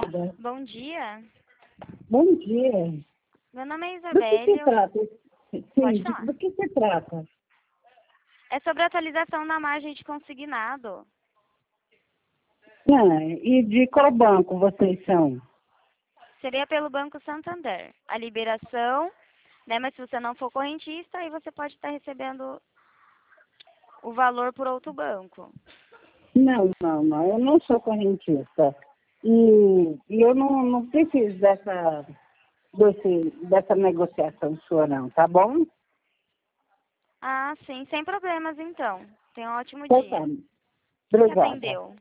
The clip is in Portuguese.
Obrigada. Bom dia. Bom dia. Meu nome é Do que se Isabelle. trata? Pode Sim, falar. do que se trata? É sobre a atualização da margem de consignado. E de qual banco vocês são? Seria pelo Banco Santander. A liberação, né? Mas se você não for correntista, aí você pode estar recebendo o valor por outro banco. Não, eu não sou correntista. E eu não preciso dessa negociação sua, não, tá bom? Ah, sim. Sem problemas, então. Tenha um ótimo Então tá. dia. Quem que Obrigada. atendeu?